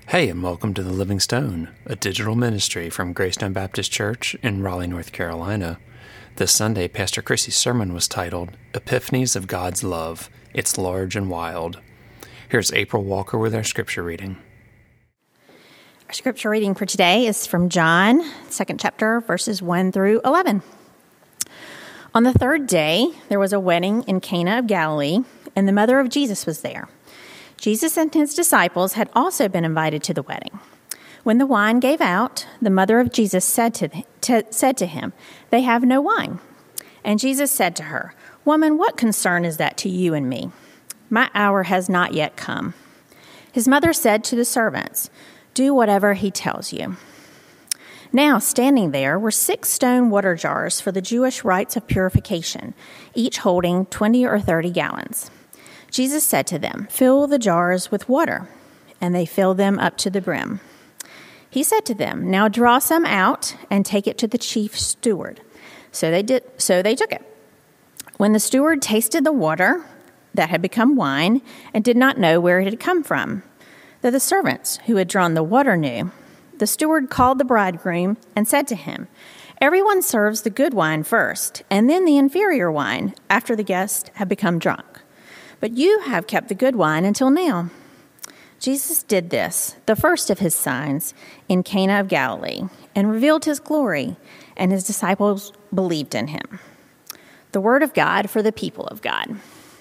Hey, and welcome to The Living Stone, a digital ministry from Greystone Baptist Church in Raleigh, North Carolina. This Sunday, Pastor Chrissy's sermon was titled, Epiphanies of God's Love, It's Large and Wild. Here's April Walker with our scripture reading. Our scripture reading for today is from John, 2nd chapter, verses 1 through 11. On the third day, there was a wedding in Cana of Galilee, and the mother of Jesus was there. Jesus and his disciples had also been invited to the wedding. When the wine gave out, the mother of Jesus said to him, "They have no wine." And Jesus said to her, "Woman, what concern is that to you and me? My hour has not yet come." His mother said to the servants, "Do whatever he tells you." Now, standing there were 6 stone water jars for the Jewish rites of purification, each holding 20 or 30 gallons. Jesus said to them, "Fill the jars with water," and they filled them up to the brim. He said to them, "Now draw some out and take it to the chief steward." So they took it. When the steward tasted the water that had become wine and did not know where it had come from, though the servants who had drawn the water knew, the steward called the bridegroom and said to him, "Everyone serves the good wine first, and then the inferior wine after the guests have become drunk. But you have kept the good wine until now." Jesus did this, the first of his signs, in Cana of Galilee, and revealed his glory, and his disciples believed in him. The word of God for the people of God.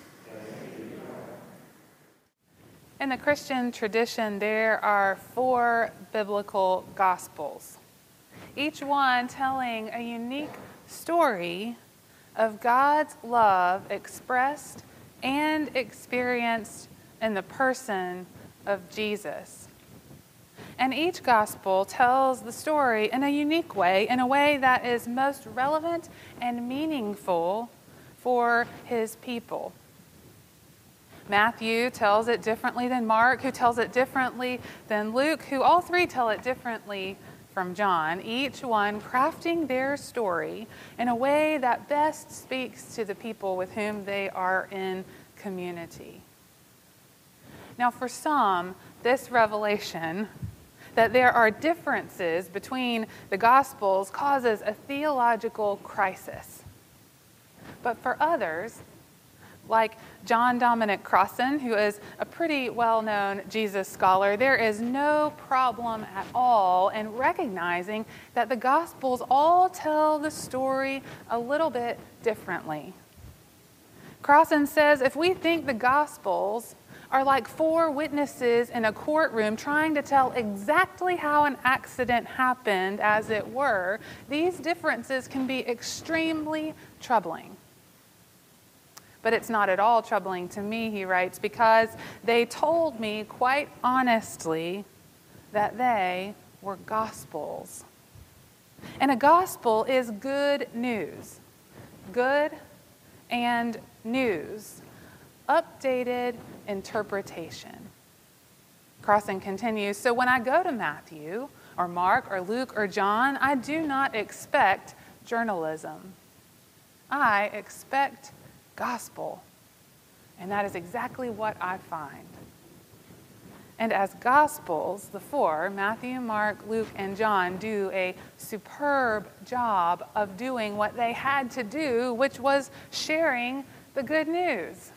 In the Christian tradition, there are 4 biblical gospels, each one telling a unique story of God's love expressed and experienced in the person of Jesus. And each gospel tells the story in a unique way, in a way that is most relevant and meaningful for his people. Matthew tells it differently than Mark, who tells it differently than Luke, who all 3 tell it differently from John, each one crafting their story in a way that best speaks to the people with whom they are in community. Now, for some, this revelation that there are differences between the Gospels causes a theological crisis. But for others, like John Dominic Crossan, who is a pretty well-known Jesus scholar, there is no problem at all in recognizing that the Gospels all tell the story a little bit differently. Crossan says, if we think the Gospels are like 4 witnesses in a courtroom trying to tell exactly how an accident happened, as it were, these differences can be extremely troubling. But it's not at all troubling to me, he writes, because they told me quite honestly that they were gospels. And a gospel is good news. Good and news. Updated interpretation. Crossan continues, so when I go to Matthew or Mark or Luke or John, I do not expect journalism. I expect gospel. And that is exactly what I find. And as gospels, the 4, Matthew, Mark, Luke, and John, do a superb job of doing what they had to do, which was sharing the good news.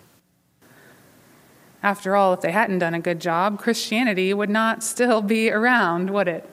After all, if they hadn't done a good job, Christianity would not still be around, would it?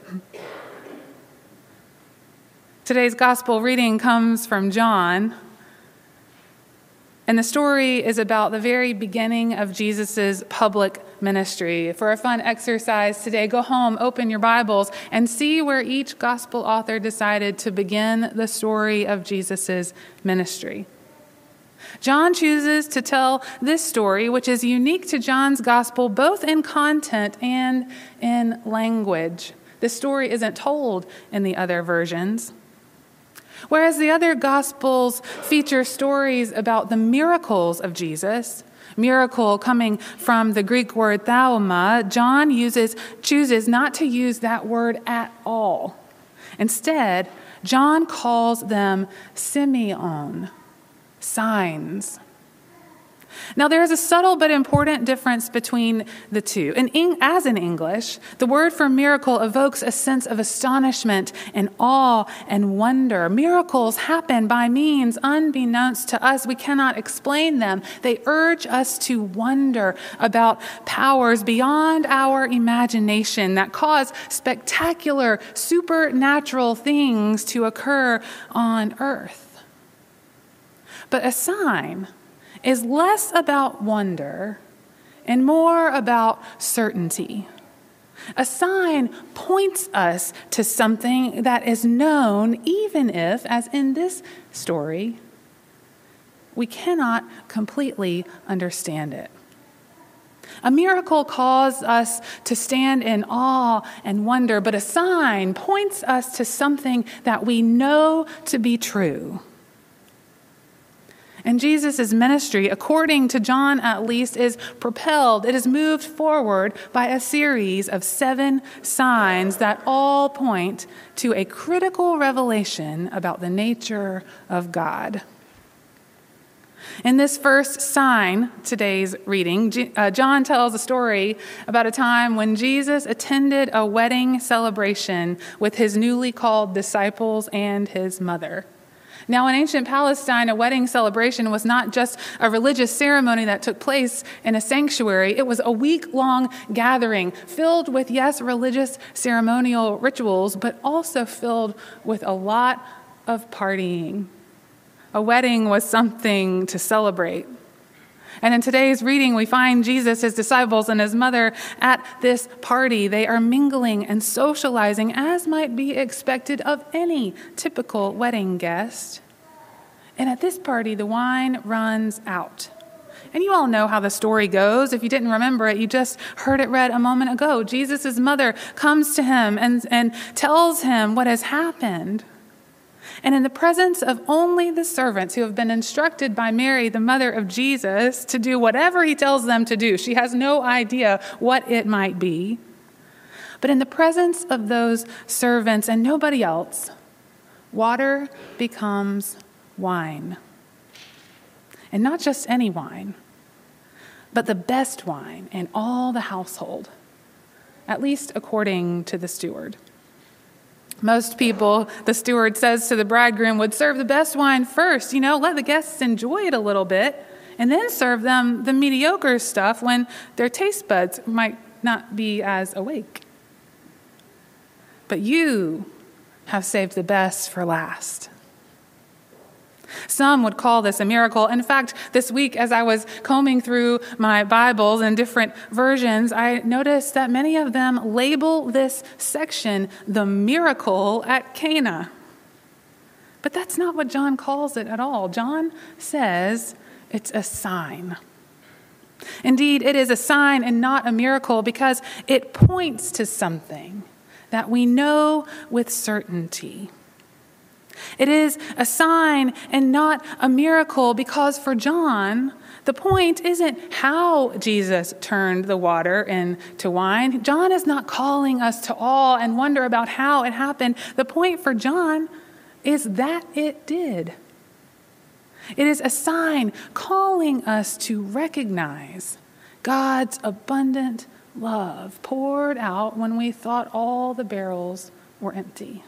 Today's gospel reading comes from John. And the story is about the very beginning of Jesus' public ministry. For a fun exercise today, go home, open your Bibles, and see where each gospel author decided to begin the story of Jesus' ministry. John chooses to tell this story, which is unique to John's gospel, both in content and in language. This story isn't told in the other versions. Whereas the other Gospels feature stories about the miracles of Jesus, miracle coming from the Greek word thauma, John chooses not to use that word at all. Instead, John calls them semeion, signs. Now, there is a subtle but important difference between the two. As in English, the word for miracle evokes a sense of astonishment and awe and wonder. Miracles happen by means unbeknownst to us. We cannot explain them. They urge us to wonder about powers beyond our imagination that cause spectacular, supernatural things to occur on earth. But a sign is less about wonder and more about certainty. A sign points us to something that is known, even if, as in this story, we cannot completely understand it. A miracle calls us to stand in awe and wonder, but a sign points us to something that we know to be true. And Jesus' ministry, according to John at least, is propelled, it is moved forward by a series of 7 signs that all point to a critical revelation about the nature of God. In this first sign, today's reading, John tells a story about a time when Jesus attended a wedding celebration with his newly called disciples and his mother. Now, in ancient Palestine, a wedding celebration was not just a religious ceremony that took place in a sanctuary. It was a week-long gathering filled with, yes, religious ceremonial rituals, but also filled with a lot of partying. A wedding was something to celebrate. And in today's reading, we find Jesus, his disciples, and his mother at this party. They are mingling and socializing as might be expected of any typical wedding guest. And at this party, the wine runs out. And you all know how the story goes. If you didn't remember it, you just heard it read a moment ago. Jesus' mother comes to him and tells him what has happened. And in the presence of only the servants who have been instructed by Mary, the mother of Jesus, to do whatever he tells them to do, she has no idea what it might be. But in the presence of those servants and nobody else, water becomes wine. And not just any wine, but the best wine in all the household, at least according to the steward. Most people, the steward says to the bridegroom, would serve the best wine first, let the guests enjoy it a little bit, and then serve them the mediocre stuff when their taste buds might not be as awake. But you have saved the best for last. Some would call this a miracle. In fact, this week, as I was combing through my Bibles and different versions, I noticed that many of them label this section the miracle at Cana. But that's not what John calls it at all. John says it's a sign. Indeed, it is a sign and not a miracle because it points to something that we know with certainty. It is a sign and not a miracle because for John, the point isn't how Jesus turned the water into wine. John is not calling us to awe and wonder about how it happened. The point for John is that it did. It is a sign calling us to recognize God's abundant love poured out when we thought all the barrels were empty.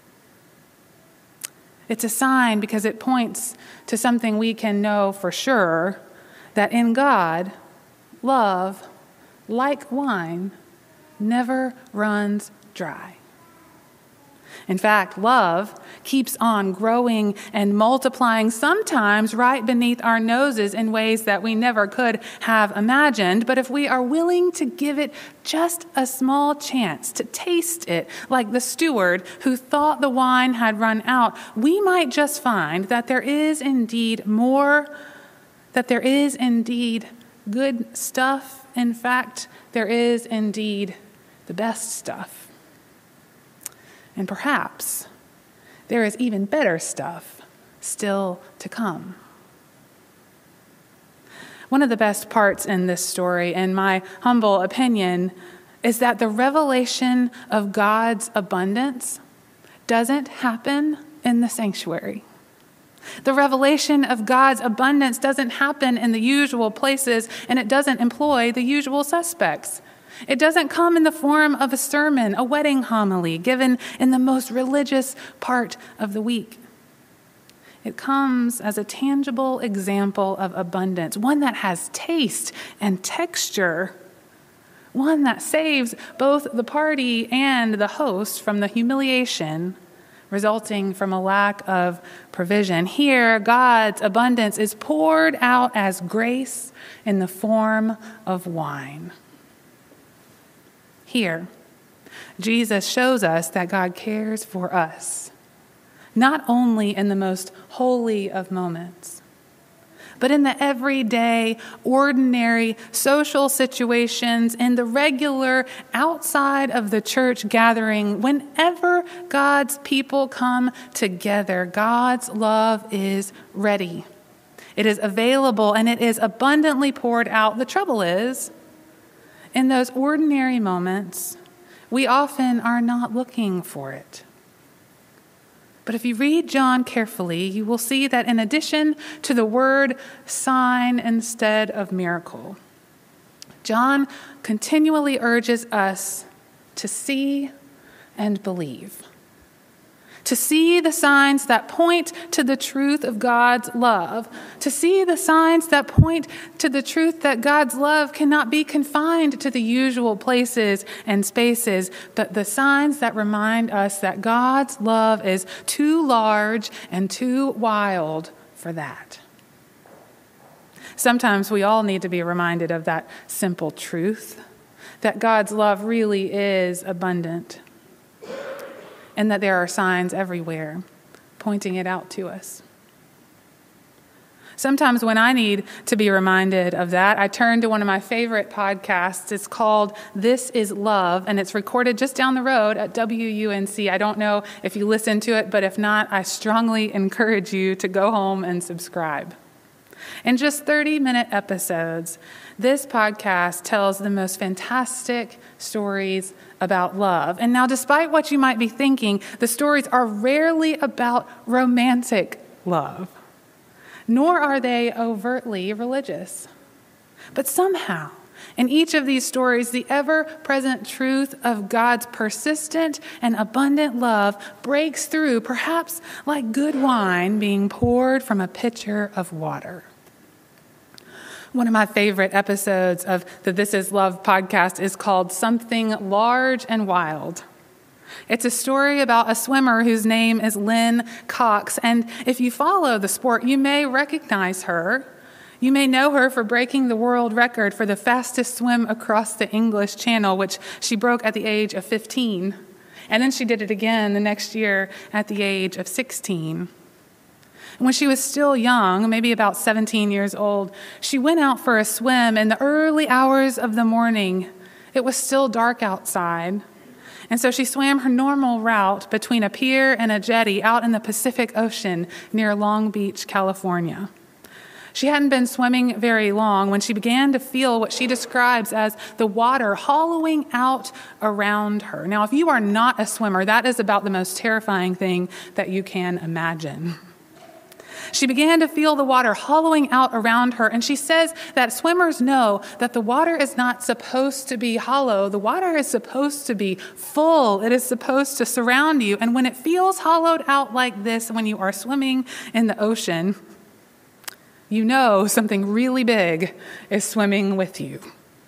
It's a sign because it points to something we can know for sure, that in God, love, like wine, never runs dry. In fact, love keeps on growing and multiplying, sometimes right beneath our noses in ways that we never could have imagined. But if we are willing to give it just a small chance to taste it, like the steward who thought the wine had run out, we might just find that there is indeed more, that there is indeed good stuff. In fact, there is indeed the best stuff. And perhaps there is even better stuff still to come. One of the best parts in this story, in my humble opinion, is that the revelation of God's abundance doesn't happen in the sanctuary. The revelation of God's abundance doesn't happen in the usual places, and it doesn't employ the usual suspects. It doesn't come in the form of a sermon, a wedding homily given in the most religious part of the week. It comes as a tangible example of abundance, one that has taste and texture, one that saves both the party and the host from the humiliation resulting from a lack of provision. Here, God's abundance is poured out as grace in the form of wine. Here, Jesus shows us that God cares for us, not only in the most holy of moments, but in the everyday, ordinary social situations, in the regular, outside of the church gathering. Whenever God's people come together, God's love is ready. It is available and it is abundantly poured out. The trouble is, in those ordinary moments, we often are not looking for it. But if you read John carefully, you will see that in addition to the word sign instead of miracle, John continually urges us to see and believe. To see the signs that point to the truth of God's love. To see the signs that point to the truth that God's love cannot be confined to the usual places and spaces, but the signs that remind us that God's love is too large and too wild for that. Sometimes we all need to be reminded of that simple truth, that God's love really is abundant, and that there are signs everywhere pointing it out to us. Sometimes when I need to be reminded of that, I turn to one of my favorite podcasts. It's called This Is Love, and it's recorded just down the road at WUNC. I don't know if you listen to it, but if not, I strongly encourage you to go home and subscribe. In just 30-minute episodes, this podcast tells the most fantastic stories about love. And now, despite what you might be thinking, the stories are rarely about romantic love, nor are they overtly religious. But somehow, in each of these stories, the ever-present truth of God's persistent and abundant love breaks through, perhaps like good wine being poured from a pitcher of water. One of my favorite episodes of the This Is Love podcast is called Something Large and Wild. It's a story about a swimmer whose name is Lynn Cox, and if you follow the sport, you may recognize her. You may know her for breaking the world record for the fastest swim across the English Channel, which she broke at the age of 15. And then she did it again the next year at the age of 16. When she was still young, maybe about 17 years old, she went out for a swim in the early hours of the morning. It was still dark outside. And so she swam her normal route between a pier and a jetty out in the Pacific Ocean near Long Beach, California. She hadn't been swimming very long when she began to feel what she describes as the water hollowing out around her. Now, if you are not a swimmer, that is about the most terrifying thing that you can imagine. She began to feel the water hollowing out around her, and she says that swimmers know that the water is not supposed to be hollow. The water is supposed to be full. It is supposed to surround you, and when it feels hollowed out like this when you are swimming in the ocean, you know something really big is swimming with you.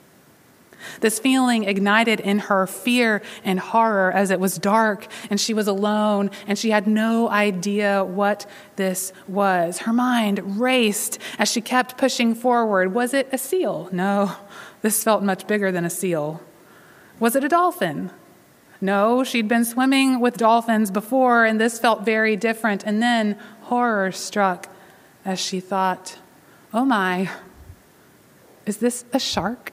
This feeling ignited in her fear and horror as it was dark and she was alone and she had no idea what this was. Her mind raced as she kept pushing forward. Was it a seal? No, this felt much bigger than a seal. Was it a dolphin? No, she'd been swimming with dolphins before and this felt very different. And then horror struck as she thought, oh my, is this a shark?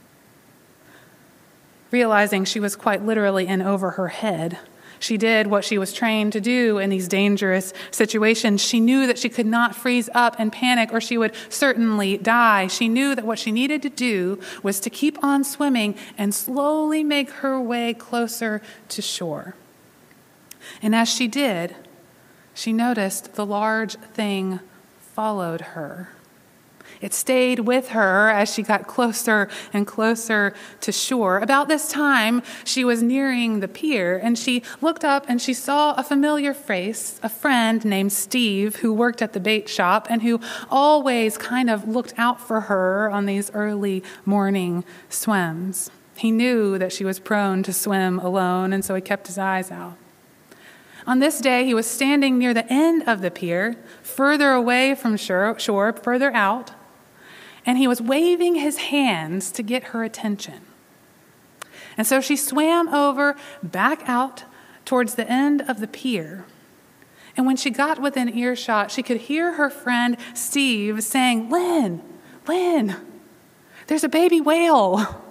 Realizing she was quite literally in over her head, she did what she was trained to do in these dangerous situations. She knew that she could not freeze up and panic or she would certainly die. She knew that what she needed to do was to keep on swimming and slowly make her way closer to shore. And as she did, she noticed the large thing followed her. It stayed with her as she got closer and closer to shore. About this time, she was nearing the pier, and she looked up and she saw a familiar face, a friend named Steve, who worked at the bait shop and who always kind of looked out for her on these early morning swims. He knew that she was prone to swim alone, and so he kept his eyes out. On this day, he was standing near the end of the pier, further away from shore, further out, and he was waving his hands to get her attention. And so she swam over, back out towards the end of the pier. And when she got within earshot, she could hear her friend Steve saying, Lynn, there's a baby whale."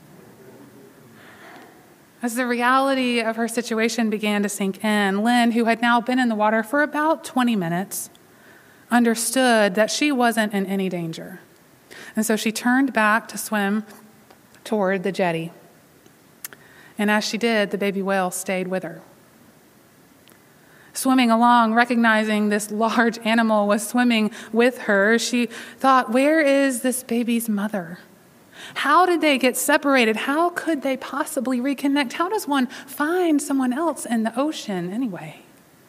As the reality of her situation began to sink in, Lynn, who had now been in the water for about 20 minutes, understood that she wasn't in any danger. And so she turned back to swim toward the jetty. And as she did, the baby whale stayed with her. Swimming along, recognizing this large animal was swimming with her, she thought, where is this baby's mother? How did they get separated? How could they possibly reconnect? How does one find someone else in the ocean anyway?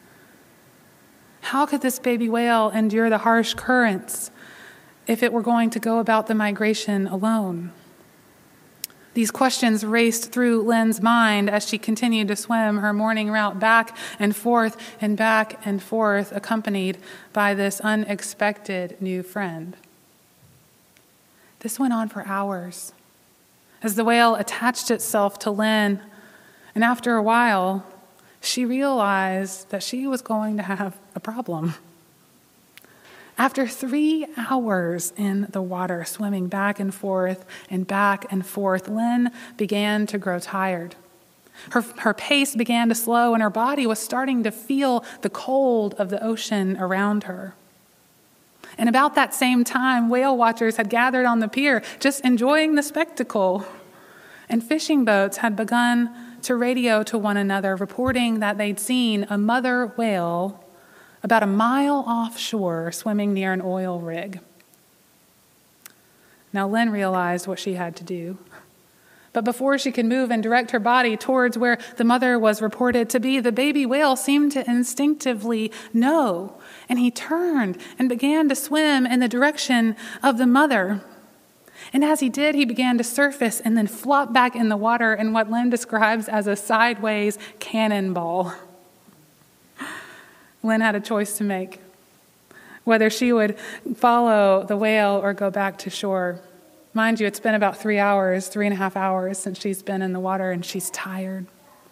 How could this baby whale endure the harsh currents if it were going to go about the migration alone? These questions raced through Lynn's mind as she continued to swim her morning route back and forth, accompanied by this unexpected new friend. This went on for hours as the whale attached itself to Lynn, and after a while, she realized that she was going to have a problem. After 3 hours in the water, swimming back and forth, Lynn began to grow tired. Her pace began to slow, and her body was starting to feel the cold of the ocean around her. And about that same time, whale watchers had gathered on the pier, just enjoying the spectacle. And fishing boats had begun to radio to one another, reporting that they'd seen a mother whale about a mile offshore swimming near an oil rig. Now Lynn realized what she had to do. But before she could move and direct her body towards where the mother was reported to be, the baby whale seemed to instinctively know. And he turned and began to swim in the direction of the mother. And as he did, he began to surface and then flop back in the water in what Lynn describes as a sideways cannonball. Lynn had a choice to make, whether she would follow the whale or go back to shore. Mind you, it's been about 3.5 hours since she's been in the water, and she's tired.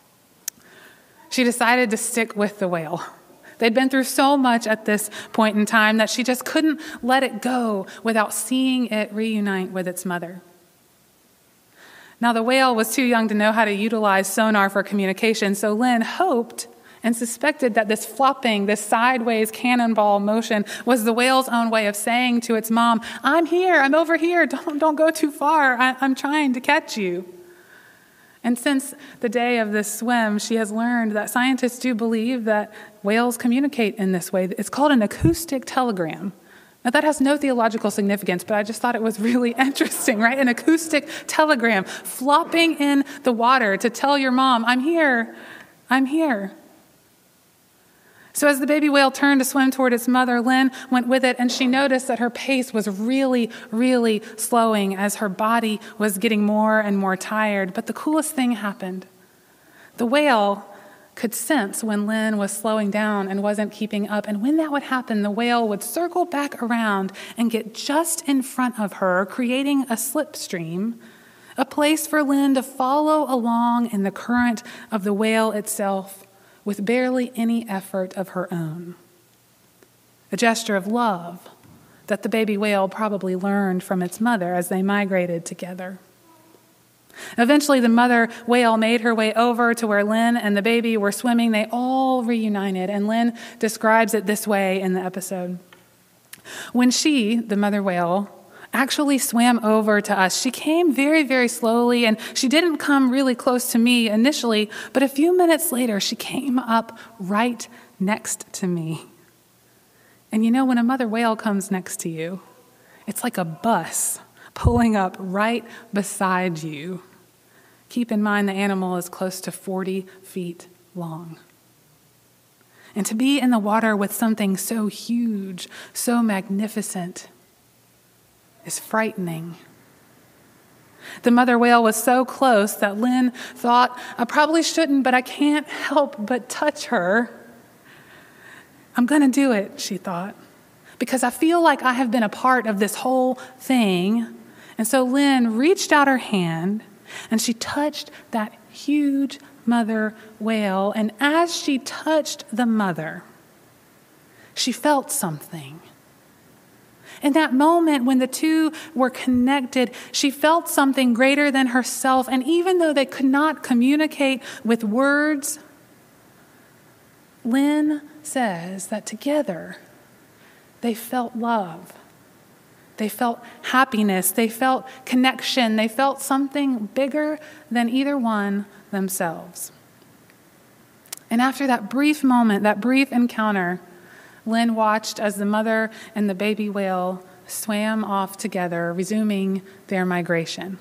She decided to stick with the whale. They'd been through so much at this point in time that she just couldn't let it go without seeing it reunite with its mother. Now, the whale was too young to know how to utilize sonar for communication, so Lynn hoped and suspected that this flopping, this sideways cannonball motion was the whale's own way of saying to its mom, I'm here, I'm over here, don't go too far, I'm trying to catch you. And since the day of this swim, she has learned that scientists do believe that whales communicate in this way. It's called an acoustic telegram. Now, that has no theological significance, but I just thought it was really interesting, right? An acoustic telegram, flopping in the water to tell your mom, I'm here, I'm here. So as the baby whale turned to swim toward its mother, Lynn went with it, and she noticed that her pace was really, really slowing as her body was getting more and more tired. But the coolest thing happened. The whale could sense when Lynn was slowing down and wasn't keeping up. And when that would happen, the whale would circle back around and get just in front of her, creating a slipstream, a place for Lynn to follow along in the current of the whale itself, with barely any effort of her own. A gesture of love that the baby whale probably learned from its mother as they migrated together. Eventually, the mother whale made her way over to where Lynn and the baby were swimming. They all reunited, and Lynn describes it this way in the episode. When she, the mother whale, actually swam over to us, she came very, very slowly, and she didn't come really close to me initially, but a few minutes later, she came up right next to me. And you know, when a mother whale comes next to you, it's like a bus pulling up right beside you. Keep in mind the animal is close to 40 feet long. And to be in the water with something so huge, so magnificent, is frightening. The mother whale was so close that Lynn thought, I probably shouldn't, but I can't help but touch her. I'm going to do it, she thought, because I feel like I have been a part of this whole thing. And so Lynn reached out her hand and she touched that huge mother whale. And as she touched the mother, she felt something. In that moment when the two were connected, she felt something greater than herself. And even though they could not communicate with words, Lynn says that together they felt love. They felt happiness. They felt connection. They felt something bigger than either one themselves. And after that brief moment, that brief encounter, Lynn watched as the mother and the baby whale swam off together, resuming their migration.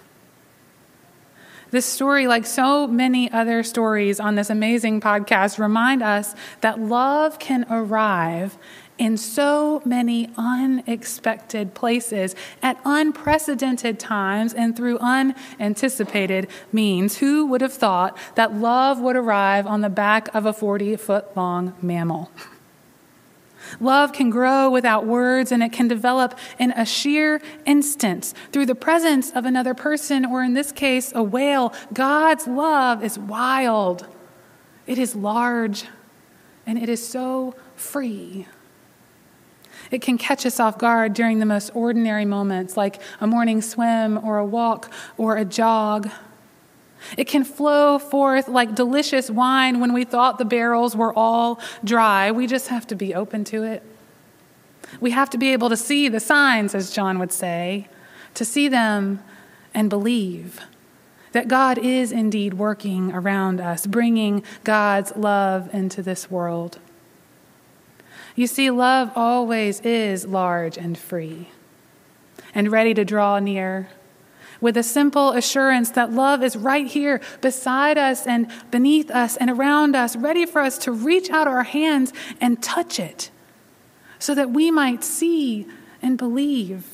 This story, like so many other stories on this amazing podcast, remind us that love can arrive in so many unexpected places at unprecedented times and through unanticipated means. Who would have thought that love would arrive on the back of a 40-foot-long mammal? Love can grow without words, and it can develop in a sheer instant through the presence of another person, or in this case, a whale. God's love is wild. It is large, and it is so free. It can catch us off guard during the most ordinary moments, like a morning swim or a walk or a jog. It can flow forth like delicious wine when we thought the barrels were all dry. We just have to be open to it. We have to be able to see the signs, as John would say, to see them and believe that God is indeed working around us, bringing God's love into this world. You see, love always is large and free and ready to draw near, with a simple assurance that love is right here beside us and beneath us and around us, ready for us to reach out our hands and touch it so that we might see and believe.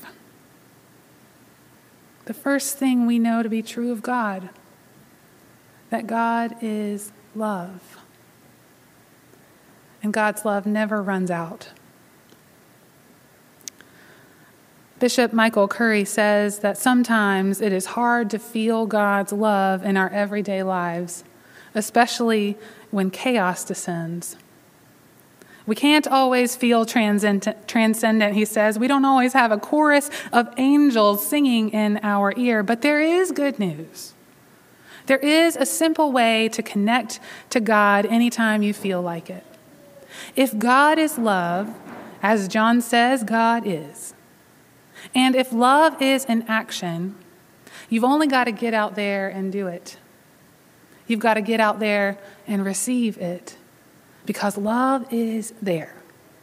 The first thing we know to be true of God, that God is love. And God's love never runs out. Bishop Michael Curry says that sometimes it is hard to feel God's love in our everyday lives, especially when chaos descends. We can't always feel transcendent, he says. We don't always have a chorus of angels singing in our ear, but there is good news. There is a simple way to connect to God anytime you feel like it. If God is love, as John says, God is. And if love is an action, you've only got to get out there and do it. You've got to get out there and receive it, because love is there.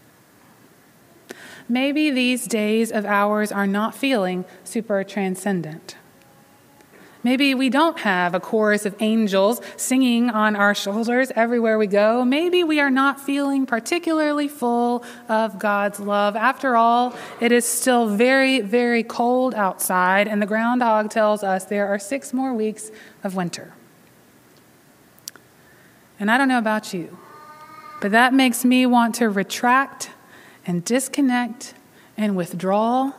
Maybe these days of ours are not feeling super transcendent. Maybe we don't have a chorus of angels singing on our shoulders everywhere we go. Maybe we are not feeling particularly full of God's love. After all, it is still very, very cold outside, and the groundhog tells us there are 6 more weeks of winter. And I don't know about you, but that makes me want to retract and disconnect and withdraw.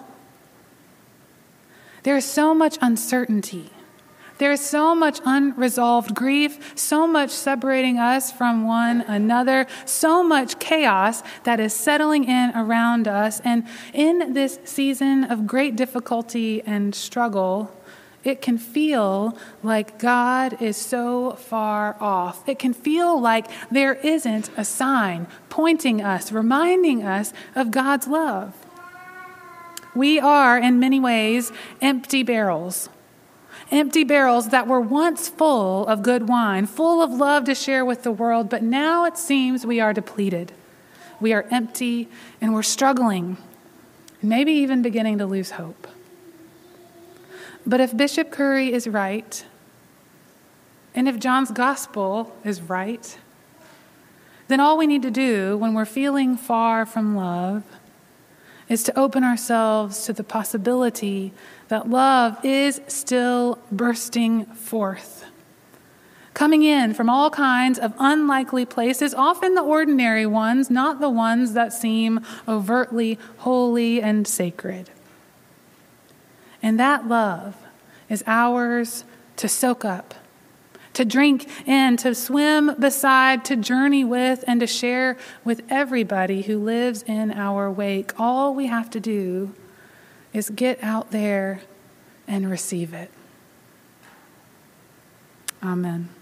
There is so much uncertainty. There is so much unresolved grief, so much separating us from one another, so much chaos that is settling in around us. And in this season of great difficulty and struggle, it can feel like God is so far off. It can feel like there isn't a sign pointing us, reminding us of God's love. We are, in many ways, empty barrels. Empty barrels that were once full of good wine, full of love to share with the world, but now it seems we are depleted. We are empty and we're struggling, maybe even beginning to lose hope. But if Bishop Curry is right, and if John's gospel is right, then all we need to do when we're feeling far from love is to open ourselves to the possibility that love is still bursting forth, coming in from all kinds of unlikely places, often the ordinary ones, not the ones that seem overtly holy and sacred. And that love is ours to soak up, to drink in, to swim beside, to journey with, and to share with everybody who lives in our wake. All we have to do is get out there and receive it. Amen.